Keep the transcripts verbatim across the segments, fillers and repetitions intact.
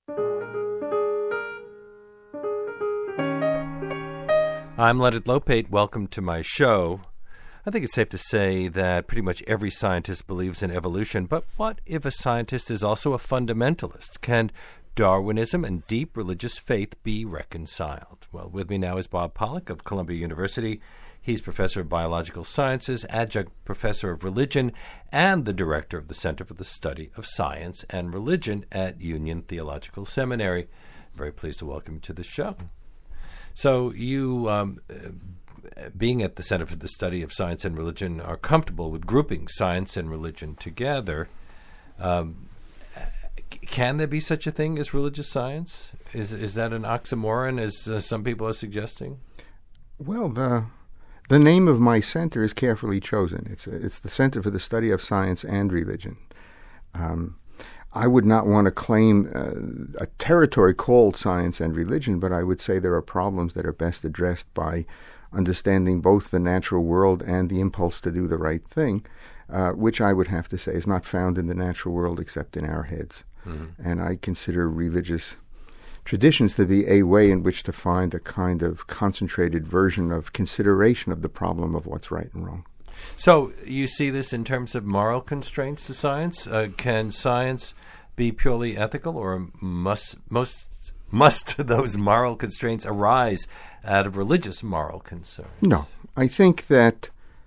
I'm Leonard Lopate. Welcome to my show. I think it's safe to say that pretty much every scientist believes in evolution, but what if a scientist is also a fundamentalist? Can Darwinism and deep religious faith be reconciled? Well, with me now is Bob Pollack of Columbia University. He's professor of biological sciences, adjunct professor of religion, and the director of the Center for the Study of Science and Religion at Union Theological Seminary. Very pleased to welcome you to the show. So you, um, being at the Center for the Study of Science and Religion, are comfortable with grouping science and religion together. Um, can there be such a thing as religious science? Is is that an oxymoron, as uh, some people are suggesting? Well, the the name of my center is carefully chosen. It's a, it's the Center for the Study of Science and Religion. Um, I would not want to claim uh, a territory called science and religion, but I would say there are problems that are best addressed by understanding both the natural world and the impulse to do the right thing, uh, which I would have to say is not found in the natural world except in our heads. Mm-hmm. And I consider religious traditions to be a way in which to find a kind of concentrated version of consideration of the problem of what's right and wrong. So you see this in terms of moral constraints to science? Uh, can science be purely ethical, or must most must those moral constraints arise out of religious moral concerns? No, I think that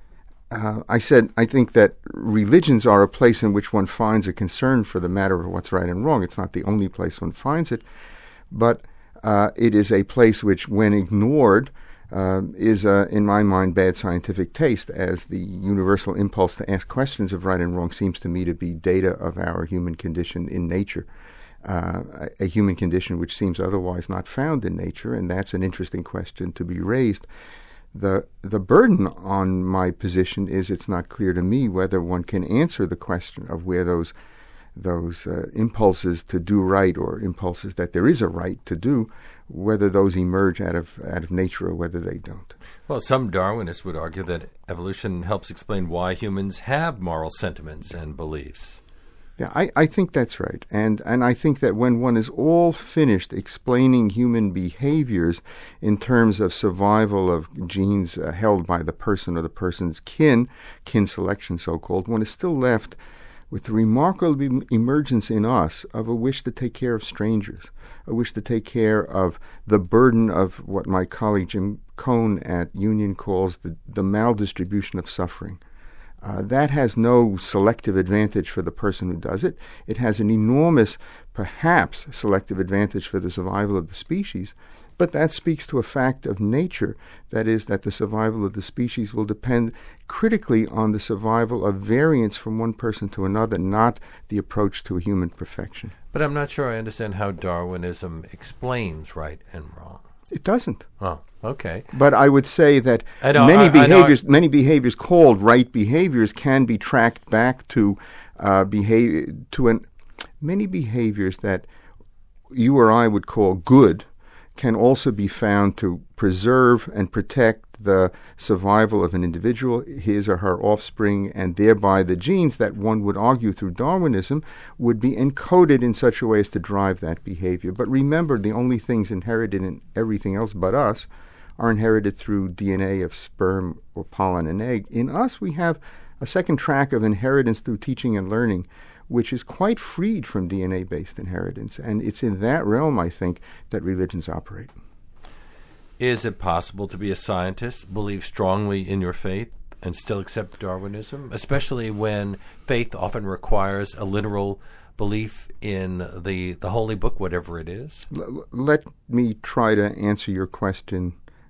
uh, I said I think that religions are a place in which one finds a concern for the matter of what's right and wrong. It's not the only place one finds it, but uh, it is a place which, when ignored, Uh, is, uh, in my mind, bad scientific taste, as the universal impulse to ask questions of right and wrong seems to me to be data of our human condition in nature, uh, a, a human condition which seems otherwise not found in nature, and that's an interesting question to be raised. The the burden on my position is it's not clear to me whether one can answer the question of where those those uh, impulses to do right, or impulses that there is a right to do, whether those emerge out of out of nature or whether they don't. Well, some Darwinists would argue that evolution helps explain why humans have moral sentiments and beliefs. Yeah, I, I think that's right. And and I think that when one is all finished explaining human behaviors in terms of survival of genes uh, held by the person or the person's kin, kin selection so-called, one is still left with the remarkable emergence in us of a wish to take care of strangers, a wish to take care of the burden of what my colleague Jim Cohn at Union calls the, the maldistribution of suffering. Uh, that has no selective advantage for the person who does it. It has an enormous, perhaps, selective advantage for the survival of the species, but that speaks to a fact of nature, that is, that the survival of the species will depend critically on the survival of variance from one person to another, not the approach to a human perfection. But I'm not sure I understand how Darwinism explains right and wrong. It doesn't. Oh, okay. But I would say that know, many I, behaviors, I many behaviors called right behaviors, can be tracked back to uh, behavior to an many behaviors that you or I would call good, can also be found to preserve and protect the survival of an individual, his or her offspring, and thereby the genes that one would argue through Darwinism would be encoded in such a way as to drive that behavior. But remember, the only things inherited in everything else but us are inherited through D N A of sperm or pollen and egg. In us, we have a second track of inheritance through teaching and learning, which is quite freed from D N A-based inheritance. And it's in that realm, I think, that religions operate. Is it possible to be a scientist, believe strongly in your faith, and still accept Darwinism, especially when faith often requires a literal belief in the, the holy book, whatever it is? L- let me try to answer your question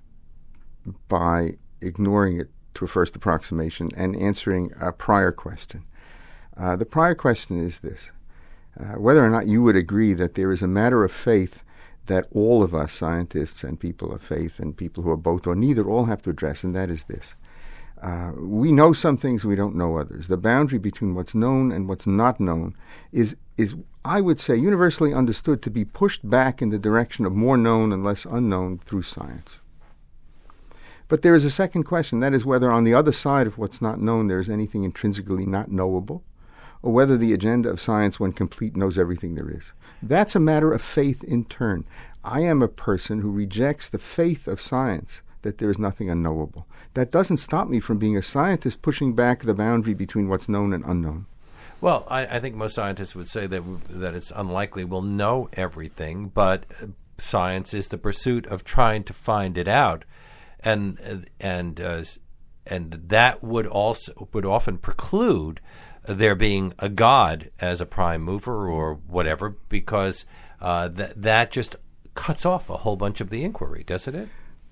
by ignoring it to a first approximation and answering a prior question. Uh, the prior question is this: uh, whether or not you would agree that there is a matter of faith that all of us, scientists and people of faith and people who are both or neither, all have to address, and that is this. Uh, we know some things, we don't know others. The boundary between what's known and what's not known is, is I would say, universally understood to be pushed back in the direction of more known and less unknown through science. But there is a second question, that is whether on the other side of what's not known there is anything intrinsically not knowable, or whether the agenda of science, when complete, knows everything there is. That's a matter of faith in turn. I am a person who rejects the faith of science that there is nothing unknowable. That doesn't stop me from being a scientist pushing back the boundary between what's known and unknown. Well, I, I think most scientists would say that w- that it's unlikely we'll know everything, but uh, science is the pursuit of trying to find it out, and uh, and uh, and that would also would often preclude there being a God as a prime mover or whatever, because uh, that that just cuts off a whole bunch of the inquiry, doesn't it?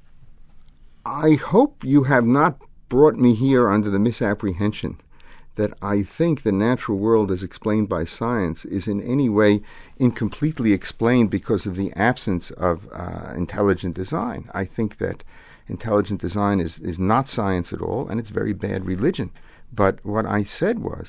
I hope you have not brought me here under the misapprehension that I think the natural world as explained by science is in any way incompletely explained because of the absence of uh, intelligent design. I think that intelligent design is, is not science at all, and it's very bad religion. But what I said was,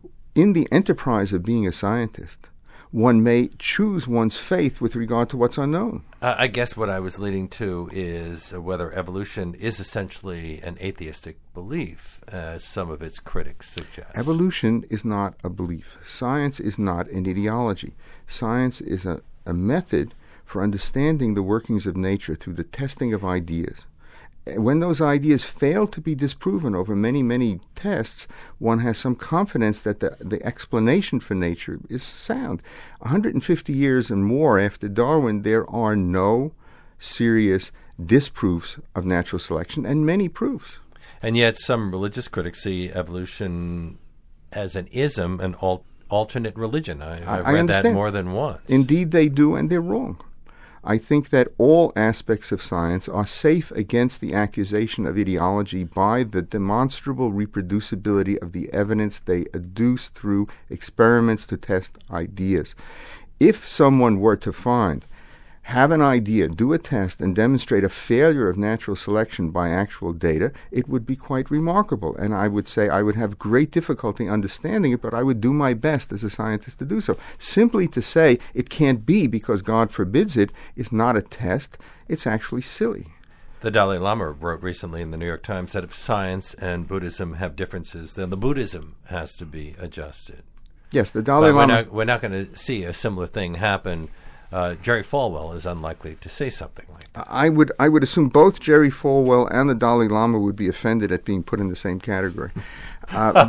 in the enterprise of being a scientist, one may choose one's faith with regard to what's unknown. Uh, I guess what I was leading to is uh, whether evolution is essentially an atheistic belief, as some of its critics suggest. Evolution is not a belief. Science is not an ideology. Science is a, a method for understanding the workings of nature through the testing of ideas. When those ideas fail to be disproven over many, many tests, one has some confidence that the, the explanation for nature is sound. one hundred fifty years and more after Darwin, there are no serious disproofs of natural selection and many proofs. And yet some religious critics see evolution as an ism, an al- alternate religion. I, I've I read understand. that more than once. Indeed they do, and they're wrong. I think that all aspects of science are safe against the accusation of ideology by the demonstrable reproducibility of the evidence they adduce through experiments to test ideas. If someone were to find, have an idea, do a test, and demonstrate a failure of natural selection by actual data, it would be quite remarkable. And I would say I would have great difficulty understanding it, but I would do my best as a scientist to do so. Simply to say it can't be because God forbids it is not a test. It's actually silly. The Dalai Lama wrote recently in the New York Times that if science and Buddhism have differences, then the Buddhism has to be adjusted. Yes, the Dalai but Lama... We're not, we're not going to see a similar thing happen. Uh, Jerry Falwell is unlikely to say something like that. I would I would assume both Jerry Falwell and the Dalai Lama would be offended at being put in the same category. Uh,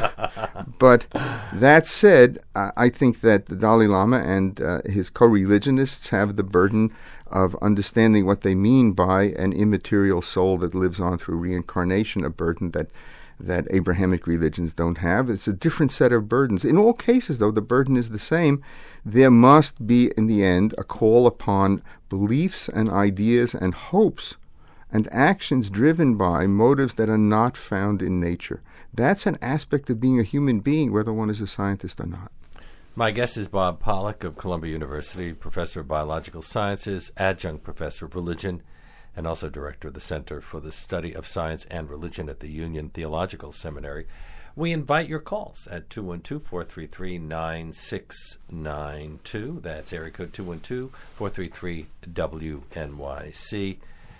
but, but that said, uh, I think that the Dalai Lama and uh, his co-religionists have the burden of understanding what they mean by an immaterial soul that lives on through reincarnation, a burden that that Abrahamic religions don't have. It's a different set of burdens. In all cases, though, the burden is the same. There must be, in the end, a call upon beliefs and ideas and hopes and actions driven by motives that are not found in nature. That's an aspect of being a human being, whether one is a scientist or not. My guest is Bob Pollack of Columbia University, professor of biological sciences, adjunct professor of religion, and also director of the Center for the Study of Science and Religion at the Union Theological Seminary. We invite your calls at two one two, four three three, nine six nine two. That's area code two one two, four three three, W N Y C.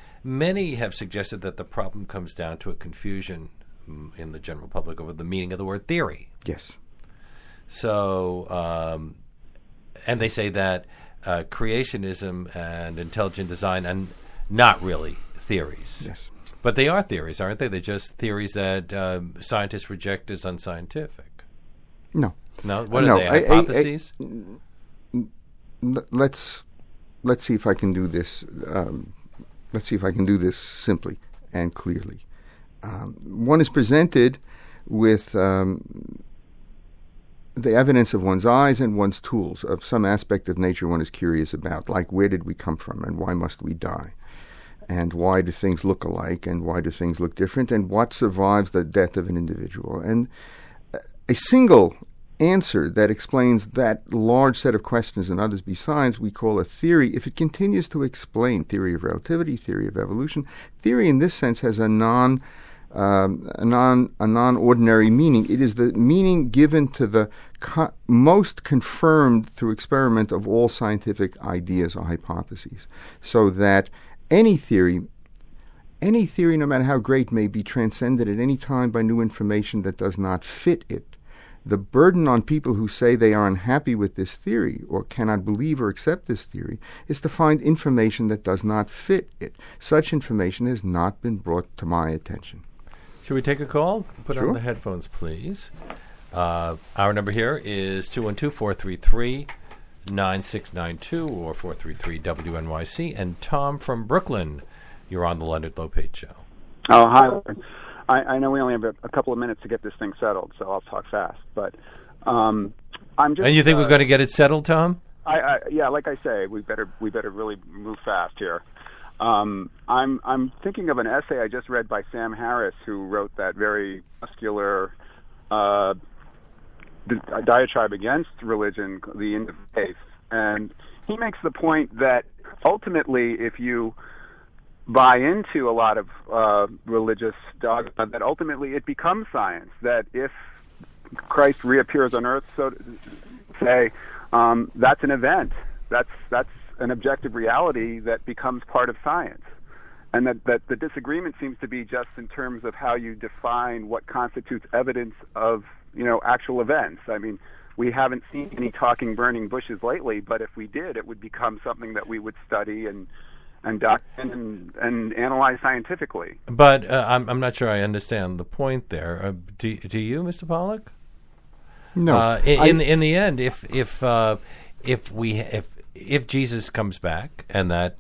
Many have suggested that the problem comes down to a confusion in the general public over the meaning of the word theory. Yes. So, um, and they say that uh, creationism and intelligent design are not really theories. Yes. But they are theories, aren't they? They're just theories that um, scientists reject as unscientific. No. No? What no, are they, I, hypotheses? I, I, let's, let's see if I can do this. Um, let's see if I can do this simply and clearly. Um, one is presented with um, the evidence of one's eyes and one's tools of some aspect of nature one is curious about, like where did we come from and why must we die? And why do things look alike and why do things look different? And what survives the death of an individual? And a single answer that explains that large set of questions and others besides we call a theory. If it continues to explain theory of relativity, theory of evolution, theory in this sense has a non um, a non a non-ordinary meaning. It is the meaning given to the co- most confirmed through experiment of all scientific ideas or hypotheses, so that any theory, any theory, no matter how great, may be transcended at any time by new information that does not fit it. The burden on people who say they are unhappy with this theory or cannot believe or accept this theory is to find information that does not fit it. Such information has not been brought to my attention. Should we take a call? Put Sure. on the headphones, please. Uh, our number here is two one two, four three three, nine six nine two or four three three W N Y C. And Tom from Brooklyn, you're on the Leonard Lopate Show. Oh, hi. I, I know we only have a, a couple of minutes to get this thing settled, so I'll talk fast. But um, I'm just. And you think uh, we're going to get it settled, Tom? I, I, yeah, like I say, we better we better really move fast here. Um, I'm I'm thinking of an essay I just read by Sam Harris, who wrote that very muscular uh, di- diatribe against religion, The End of Faith, and he makes the point that ultimately, if you buy into a lot of uh, religious dogma, that ultimately it becomes science. That if Christ reappears on Earth, so to say, um, that's an event. That's that's an objective reality that becomes part of science. And that, that the disagreement seems to be just in terms of how you define what constitutes evidence of, you know, actual events. I mean, we haven't seen any talking burning bushes lately, but if we did, it would become something that we would study and and document and, and analyze scientifically. But uh, I'm, I'm not sure I understand the point there. Uh, do, do you, Mister Pollack? No. Uh, in, I- in in the end, if if uh, if we if if Jesus comes back and that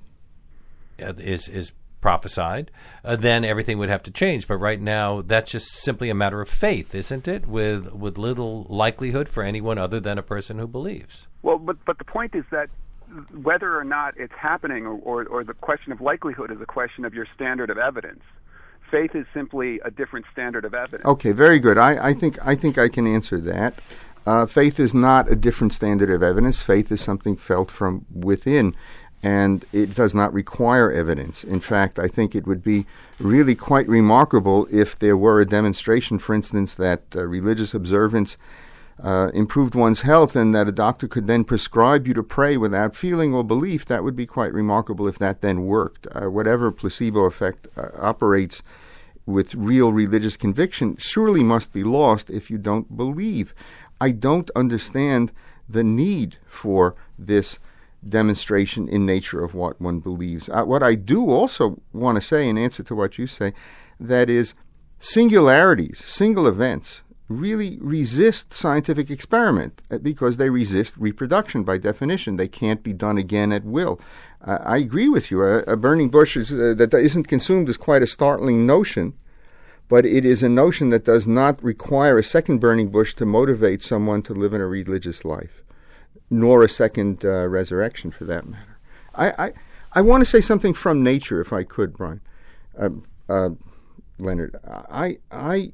uh, is is prophesied, uh, then everything would have to change. But right now, that's just simply a matter of faith, isn't it? With with little likelihood for anyone other than a person who believes. Well, but but the point is that whether or not it's happening, or, or, or the question of likelihood is a question of your standard of evidence. Faith is simply a different standard of evidence. Okay, very good. I, I think I think I can answer that. Uh, faith is not a different standard of evidence. Faith is something felt from within, and it does not require evidence. In fact, I think it would be really quite remarkable if there were a demonstration, for instance, that uh, religious observance uh, improved one's health and that a doctor could then prescribe you to pray without feeling or belief. That would be quite remarkable if that then worked. Uh, whatever placebo effect uh, operates with real religious conviction surely must be lost if you don't believe. I don't understand the need for this demonstration in nature of what one believes. Uh, what I do also want to say in answer to what you say, that is singularities, single events, really resist scientific experiment uh, because they resist reproduction by definition. They can't be done again at will. Uh, I agree with you. A, a burning bush is, uh, that isn't consumed is quite a startling notion, but it is a notion that does not require a second burning bush to motivate someone to live in a religious life, nor a second uh, resurrection for that matter. I, I, I want to say something from nature, if I could, Brian, uh, uh, Leonard. I, I,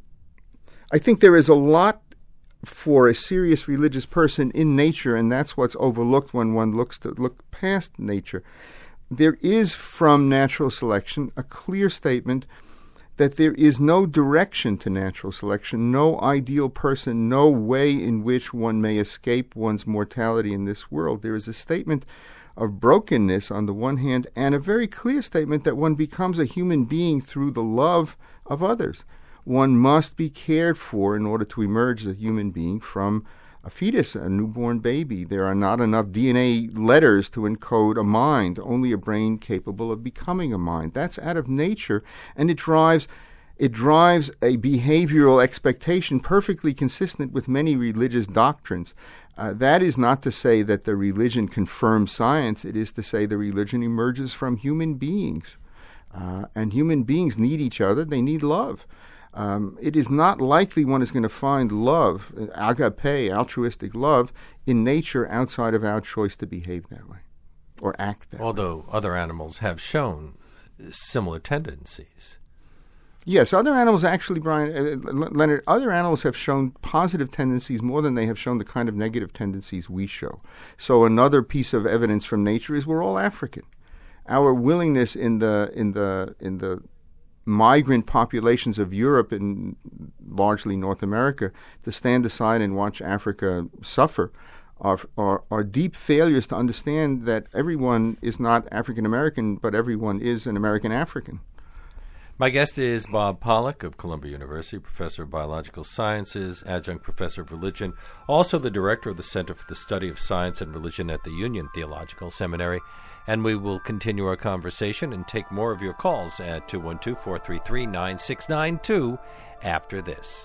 I think there is a lot for a serious religious person in nature, and that's what's overlooked when one looks to look past nature. There is, from natural selection, a clear statement that there is no direction to natural selection, no ideal person, no way in which one may escape one's mortality in this world. There is a statement of brokenness on the one hand, and a very clear statement that one becomes a human being through the love of others. One must be cared for in order to emerge as a human being from a fetus, a newborn baby. There are not enough D N A letters to encode a mind, only a brain capable of becoming a mind. That's out of nature, and it drives it drives a behavioral expectation perfectly consistent with many religious doctrines. Uh, that is not to say that the religion confirms science. It is to say the religion emerges from human beings. Uh, and human beings need each other. They need love. Um, it is not likely one is going to find love, agape, altruistic love, in nature outside of our choice to behave that way or act that way. Although other animals have shown similar tendencies. Yes, other animals actually, Brian, uh, Leonard, other animals have shown positive tendencies more than they have shown the kind of negative tendencies we show. So another piece of evidence from nature is we're all African. Our willingness in the in the in the migrant populations of Europe and largely North America to stand aside and watch Africa suffer are, are, are deep failures to understand that everyone is not African American, but everyone is an American African. My guest is Bob Pollack of Columbia University, professor of biological sciences, adjunct professor of religion, also the director of the Center for the Study of Science and Religion at the Union Theological Seminary. And we will continue our conversation and take more of your calls at two one two, four three three, nine six nine two after this.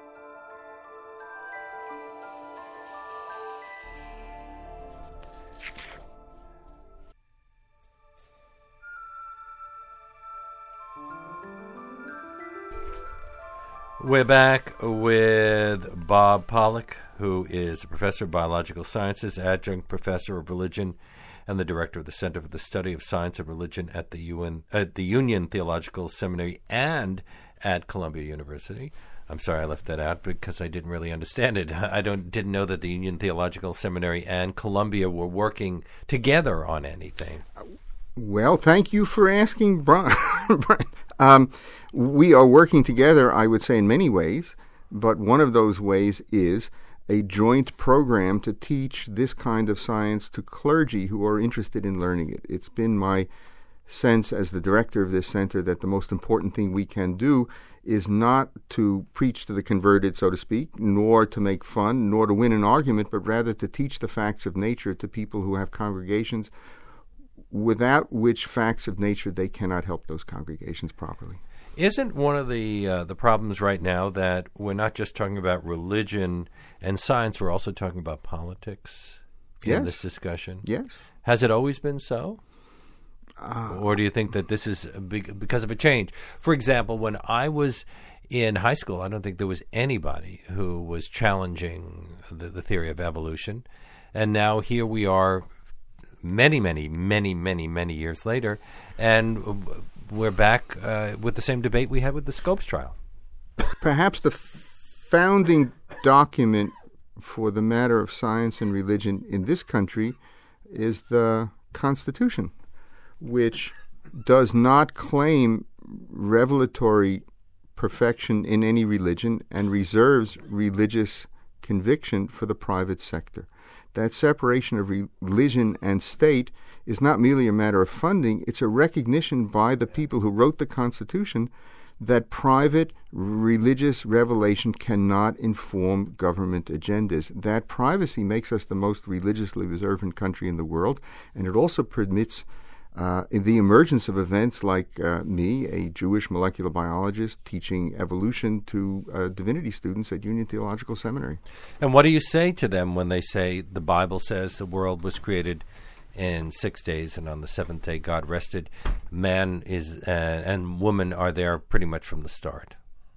We're back with Bob Pollack, who is a professor of biological sciences, adjunct professor of religion, and the director of the Center for the Study of Science and Religion at the U N, at the Union Theological Seminary and at Columbia University. I'm sorry I left that out because I didn't really understand it. I don't didn't know that the Union Theological Seminary and Columbia were working together on anything. Well, thank you for asking, Brian. um, we are working together, I would say, in many ways, but one of those ways is a joint program to teach this kind of science to clergy who are interested in learning it. It's been my sense as the director of this center that the most important thing we can do is not to preach to the converted, so to speak, nor to make fun, nor to win an argument, but rather to teach the facts of nature to people who have congregations, without which facts of nature they cannot help those congregations properly. Isn't one of the uh, the problems right now that we're not just talking about religion and science, we're also talking about politics in Yes. this discussion? Yes. Has it always been so? Uh, Or do you think that this is be- because of a change? For example, when I was in high school, I don't think there was anybody who was challenging the, the theory of evolution. And now here we are many, many, many, many, many years later, and we're back uh, with the same debate we had with the Scopes trial. Perhaps the f- founding document for the matter of science and religion in this country is the Constitution, which does not claim revelatory perfection in any religion and reserves religious conviction for the private sector. That separation of religion and state is not merely a matter of funding, it's a recognition by the people who wrote the Constitution that private religious revelation cannot inform government agendas. That privacy makes us the most religiously observant country in the world, and it also permits uh, the emergence of events like uh, me, a Jewish molecular biologist, teaching evolution to uh, divinity students at Union Theological Seminary. And what do you say to them when they say the Bible says the world was created in six days and on the seventh day God rested? Man is uh, and woman are there pretty much from the start.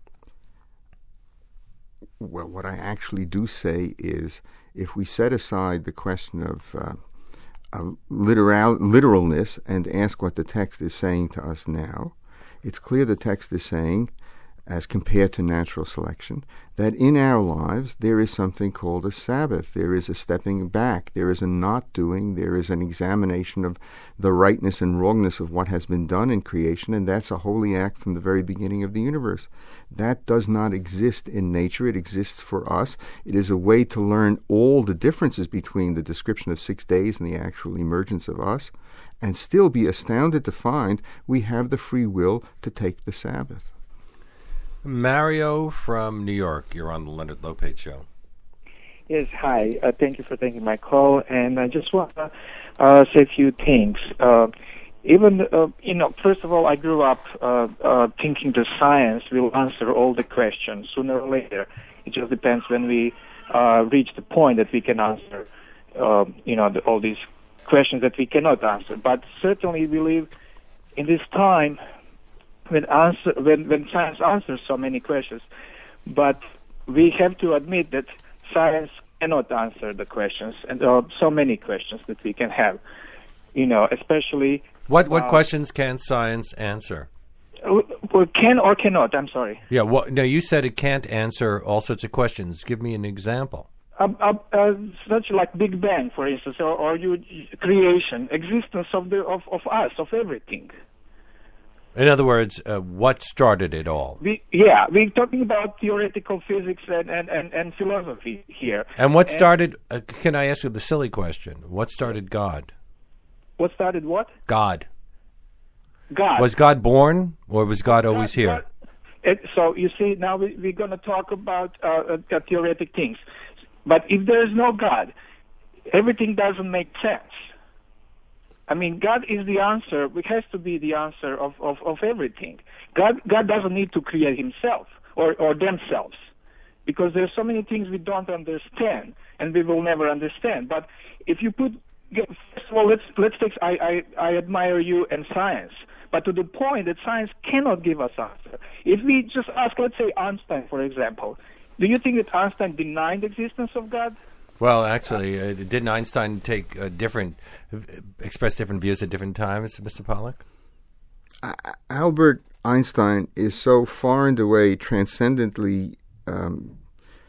Well, what I actually do say is if we set aside the question of uh, Uh, literal, literalness and ask what the text is saying to us now, it's clear the text is saying, as compared to natural selection, that in our lives there is something called a Sabbath. There is a stepping back. There is a not doing. There is an examination of the rightness and wrongness of what has been done in creation, and that's a holy act from the very beginning of the universe. That does not exist in nature. It exists for us. It is a way to learn all the differences between the description of six days and the actual emergence of us, and still be astounded to find we have the free will to take the Sabbath. Mario from New York, you're on the Leonard Lopate Show. Yes, hi. Uh, thank you for taking my call, and I just want to uh, say a few things. Uh, even, uh, you know, first of all, I grew up uh, uh, thinking that science will answer all the questions sooner or later. It just depends when we uh, reach the point that we can answer, uh, you know, the, all these questions that we cannot answer. But certainly we live in this time when answer when, when science answers so many questions, but we have to admit that science cannot answer the questions, and there are so many questions that we can have, you know, especially... What what uh, questions can science answer? Well, can or cannot, I'm sorry. Yeah, well, no, you said it can't answer all sorts of questions. Give me an example. Uh, uh, uh, such like Big Bang, for instance, or, or you, creation, existence of the of, of us, of everything. In other words, uh, what started it all? We, yeah, we're talking about theoretical physics and, and, and, and philosophy here. And what started, uh, can I ask you the silly question, what started God? What started what? God. God. Was God born, or was God always God, here? God, it, so you see, now we, we're going to talk about uh, uh, theoretic things. But if there is no God, everything doesn't make sense. I mean, God is the answer. It has to be the answer of, of, of everything. God God doesn't need to create himself or, or themselves, because there's so many things we don't understand and we will never understand. But if you put, first of all, let's let's take. I, I, I admire you and science, but to the point that science cannot give us answer. If we just ask, let's say Einstein, for example, do you think that Einstein denied the existence of God? Well, actually, uh, didn't Einstein take uh, different, uh, express different views at different times, Mister Pollack? Uh, Albert Einstein is so far and away transcendently, um,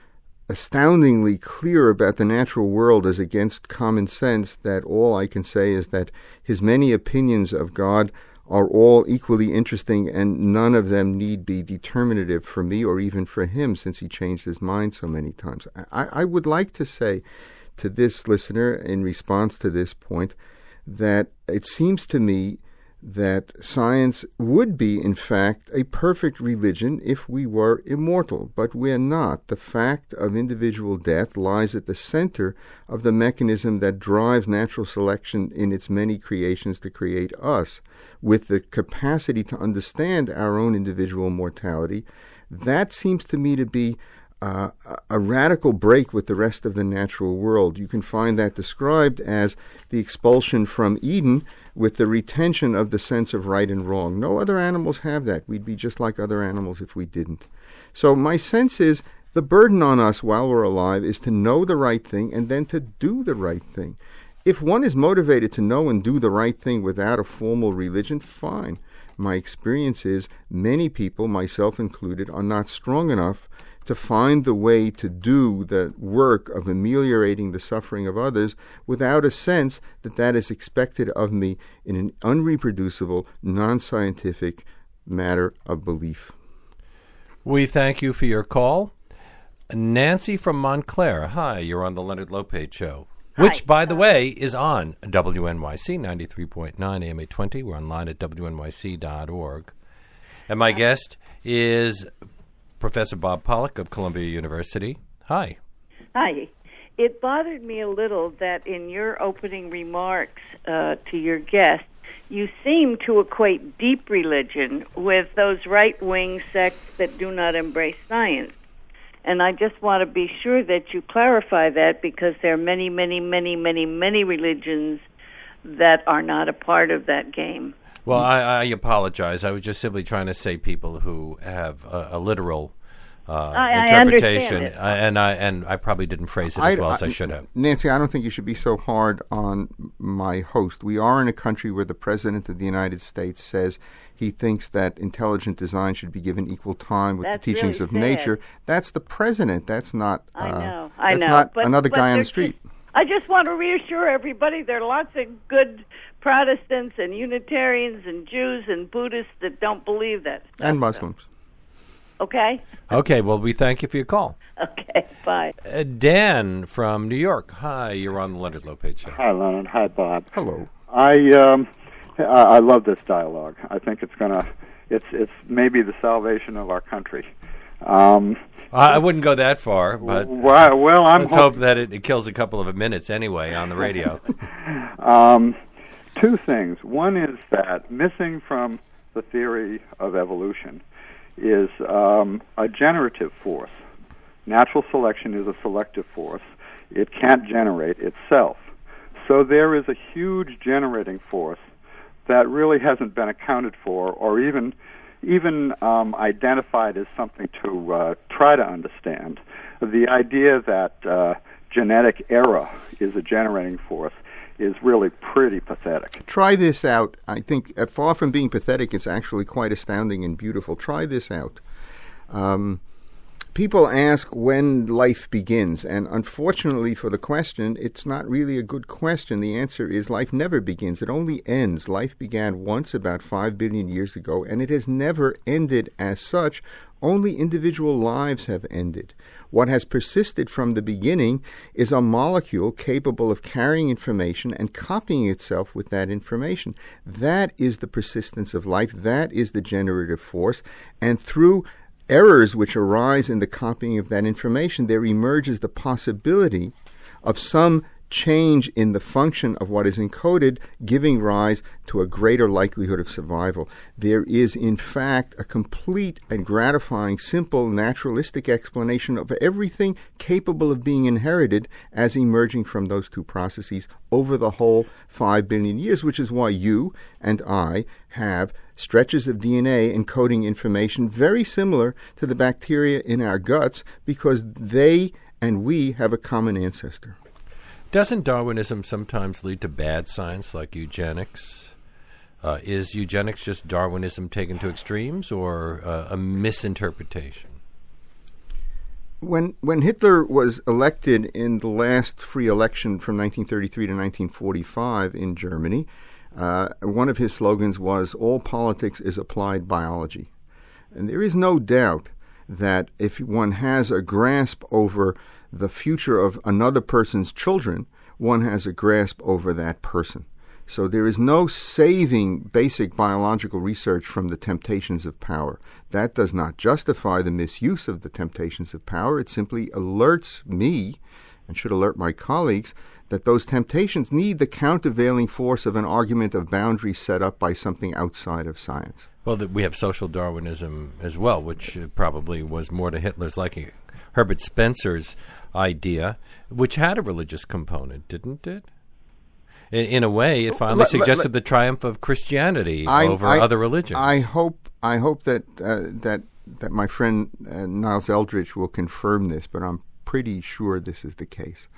astoundingly clear about the natural world as against common sense that all I can say is that his many opinions of God are all equally interesting, and none of them need be determinative for me or even for him, since he changed his mind so many times. I, I would like to say to this listener, in response to this point, that it seems to me that science would be, in fact, a perfect religion if we were immortal, but we're not. The fact of individual death lies at the center of the mechanism that drives natural selection in its many creations to create us. With the capacity to understand our own individual mortality, that seems to me to be Uh, a radical break with the rest of the natural world. You can find that described as the expulsion from Eden with the retention of the sense of right and wrong. No other animals have that. We'd be just like other animals if we didn't. So my sense is the burden on us while we're alive is to know the right thing and then to do the right thing. If one is motivated to know and do the right thing without a formal religion, fine. My experience is many people, myself included, are not strong enough to find the way to do the work of ameliorating the suffering of others without a sense that that is expected of me in an unreproducible, non-scientific matter of belief. We thank you for your call. Nancy from Montclair. Hi, you're on the Leonard Lopate Show, which, Hi. by the way, is on W N Y C ninety-three point nine A M eight twenty. We're online at W N Y C dot org. And my guest is Professor Bob Pollack of Columbia University. Hi. Hi. It bothered me a little that in your opening remarks uh, to your guest, you seem to equate deep religion with those right-wing sects that do not embrace science. And I just want to be sure that you clarify that, because there are many, many, many, many, many religions that are not a part of that game. Well, I, I apologize. I was just simply trying to say people who have a, a literal uh, I, interpretation, I understand it. I, and I and I probably didn't phrase it as I- well as I I- should have. Nancy, I don't think you should be so hard on my host. We are in a country where the President of the United States says he thinks that intelligent design should be given equal time with That's the teachings really of sad. nature. That's the President. That's not. Uh, I know, I that's know. not but, another but guy on the there's street. just- I just want to reassure everybody there are lots of good Protestants and Unitarians and Jews and Buddhists that don't believe that stuff. And Muslims. Okay? Okay, well, we thank you for your call. Okay, bye. Uh, Dan from New York. Hi, you're on the Leonard Lopate Show. Hi, Leonard. Hi, Bob. Hello. I um, I, I love this dialogue. I think it's gonna, it's it's maybe the salvation of our country. Um, I, I wouldn't go that far, but well, well I'm let's hope that it, it kills a couple of minutes anyway on the radio. um, two things. One is that missing from the theory of evolution is um, a generative force. Natural selection is a selective force. It can't generate itself. So there is a huge generating force that really hasn't been accounted for or even even um, identified as something to uh, try to understand. The idea that uh, genetic error is a generating force is really pretty pathetic. Try this out. I think, uh, far from being pathetic, it's actually quite astounding and beautiful. Try this out. Um, people ask when life begins, and unfortunately for the question, it's not really a good question. The answer is life never begins. It only ends. Life began once about five billion years ago, and it has never ended as such. Only individual lives have ended. What has persisted from the beginning is a molecule capable of carrying information and copying itself with that information. That is the persistence of life. That is the generative force. And through errors which arise in the copying of that information, there emerges the possibility of some change in the function of what is encoded, giving rise to a greater likelihood of survival. There is, in fact, a complete and gratifying, simple, naturalistic explanation of everything capable of being inherited as emerging from those two processes over the whole five billion years, which is why you and I have stretches of D N A encoding information very similar to the bacteria in our guts, because they and we have a common ancestor. Doesn't Darwinism sometimes lead to bad science like eugenics? Uh, is eugenics just Darwinism taken to extremes, or uh, a misinterpretation? When when Hitler was elected in the last free election from nineteen thirty-three to nineteen forty-five in Germany, uh, one of his slogans was, "All politics is applied biology." And there is no doubt that if one has a grasp over the future of another person's children, one has a grasp over that person. So there is no saving basic biological research from the temptations of power. That does not justify the misuse of the temptations of power. It simply alerts me, and should alert my colleagues, that those temptations need the countervailing force of an argument of boundaries set up by something outside of science. Well, that we have social Darwinism as well, which uh, probably was more to Hitler's liking. Herbert Spencer's idea, which had a religious component, didn't it? In, in a way, it finally let, suggested let, let, the triumph of Christianity I, over I, other religions. I hope I hope that uh, that that my friend uh, Niles Eldredge will confirm this, but I'm pretty sure this is the case.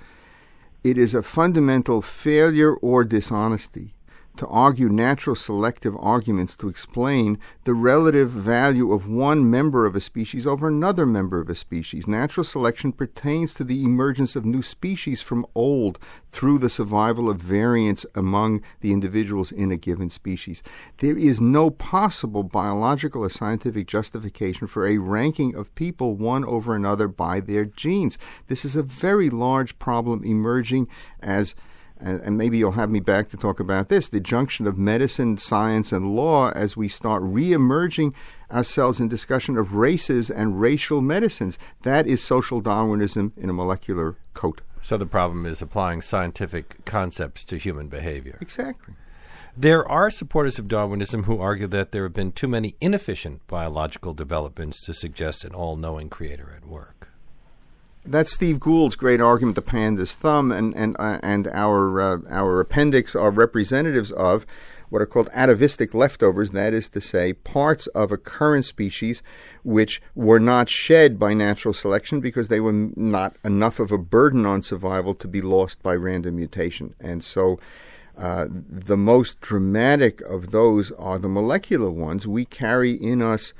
It is a fundamental failure or dishonesty to argue natural selective arguments to explain the relative value of one member of a species over another member of a species. Natural selection pertains to the emergence of new species from old through the survival of variants among the individuals in a given species. There is no possible biological or scientific justification for a ranking of people one over another by their genes. This is a very large problem emerging as And, and maybe you'll have me back to talk about this, the junction of medicine, science, and law as we start re-emerging ourselves in discussion of races and racial medicines. That is social Darwinism in a molecular coat. So the problem is applying scientific concepts to human behavior. Exactly. There are supporters of Darwinism who argue that there have been too many inefficient biological developments to suggest an all-knowing creator at work. That's Steve Gould's great argument, the panda's thumb, and and uh, and our uh, our appendix are representatives of what are called atavistic leftovers. That is to say, parts of a current species which were not shed by natural selection because they were not enough of a burden on survival to be lost by random mutation. And so, uh, the most dramatic of those are the molecular ones. We carry in us,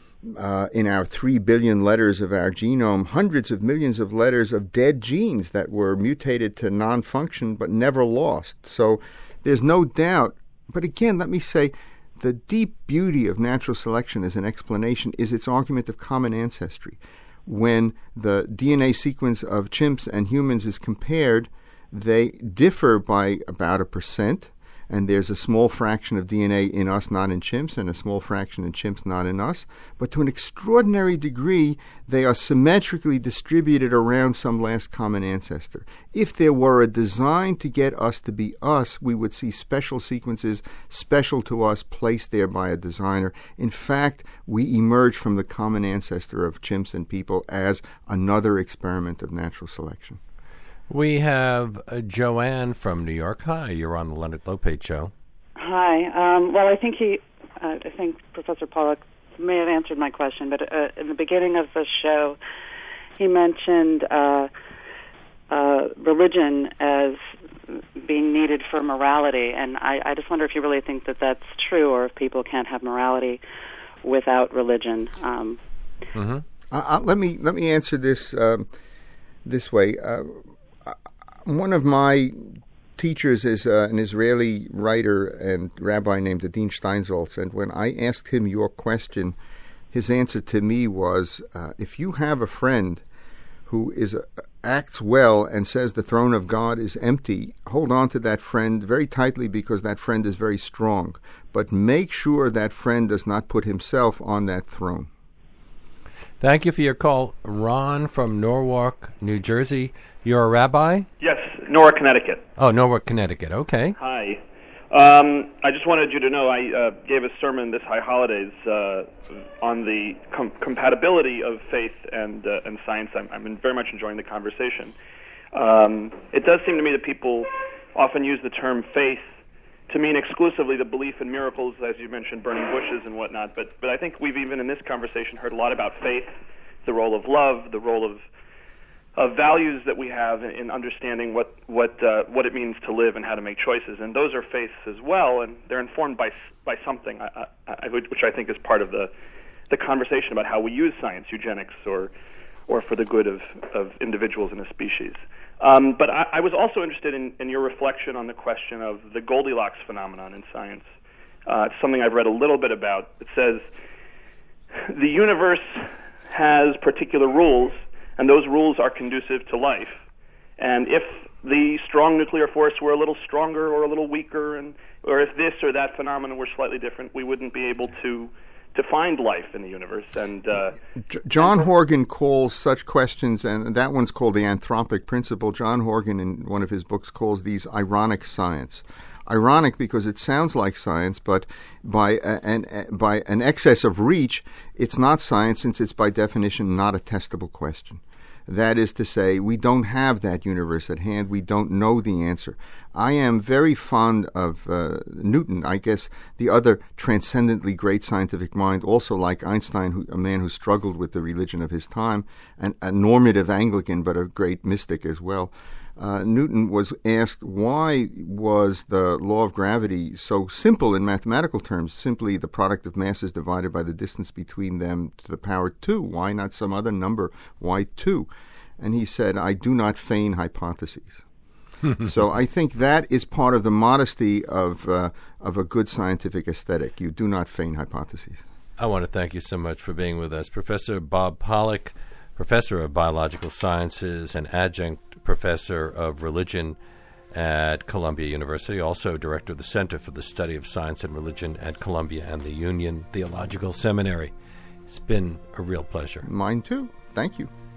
Uh, in our three billion letters of our genome, hundreds of millions of letters of dead genes that were mutated to non-function but never lost. So there's no doubt. But again, let me say, the deep beauty of natural selection as an explanation is its argument of common ancestry. When the D N A sequence of chimps and humans is compared, they differ by about a percent. And there's a small fraction of D N A in us, not in chimps, and a small fraction in chimps, not in us. But to an extraordinary degree, they are symmetrically distributed around some last common ancestor. If there were a design to get us to be us, we would see special sequences special to us placed there by a designer. In fact, we emerge from the common ancestor of chimps and people as another experiment of natural selection. We have uh, Joanne from New York. Hi, you're on the Leonard Lopate Show. Hi. Um, well, I think he, uh, I think Professor Pollack may have answered my question, but uh, in the beginning of the show, he mentioned uh, uh, religion as being needed for morality, and I, I just wonder if you really think that that's true, or if people can't have morality without religion. Um, mm-hmm. uh, uh, let me let me answer this um, this way. Uh, One of my teachers is uh, an Israeli writer and rabbi named Adin Steinsaltz, and when I asked him your question, his answer to me was, uh, if you have a friend who is a, acts well and says the throne of God is empty, hold on to that friend very tightly because that friend is very strong. But make sure that friend does not put himself on that throne. Thank you for your call. Ron from Norwalk, New Jersey. You're a rabbi? Yes, Norwalk, Connecticut. Oh, Norwalk, Connecticut. Okay. Hi. Um, I just wanted you to know I uh, gave a sermon this High Holidays uh, on the com- compatibility of faith and uh, and science. I'm, I'm very much enjoying the conversation. Um, it does seem to me that people often use the term faith to mean exclusively the belief in miracles, as you mentioned, burning bushes and whatnot. But but I think we've even in this conversation heard a lot about faith, the role of love, the role of of values that we have in understanding what what uh, what it means to live and how to make choices, and those are faiths as well, and they're informed by by something, I, I, which I think is part of the the conversation about how we use science, eugenics, or or for the good of, of individuals in a species. Um, but I, I was also interested in, in your reflection on the question of the Goldilocks phenomenon in science. Uh, it's something I've read a little bit about. It says the universe has particular rules, and those rules are conducive to life. And if the strong nuclear force were a little stronger or a little weaker, and or if this or that phenomenon were slightly different, we wouldn't be able to to find life in the universe. And uh, J- John and, Horgan calls such questions, and that one's called the anthropic principle. John Horgan, in one of his books, calls these ironic science. Ironic because it sounds like science, but by a, an a, by an excess of reach, it's not science, since it's by definition not a testable question. That is to say, we don't have that universe at hand. We don't know the answer. I am very fond of uh, Newton, I guess the other transcendently great scientific mind, also like Einstein, who, a man who struggled with the religion of his time, and a normative Anglican, but a great mystic as well. Uh, Newton was asked, why was the law of gravity so simple in mathematical terms, simply the product of masses divided by the distance between them to the power two? Why not some other number? Why two? And he said, I do not feign hypotheses. So I think that is part of the modesty of uh, of a good scientific aesthetic. You do not feign hypotheses. I want to thank you so much for being with us. Professor Bob Pollack, Professor of Biological Sciences and Adjunct Professor of Religion at Columbia University, also Director of the Center for the Study of Science and Religion at Columbia and the Union Theological Seminary. It's been a real pleasure. Mine too. Thank you.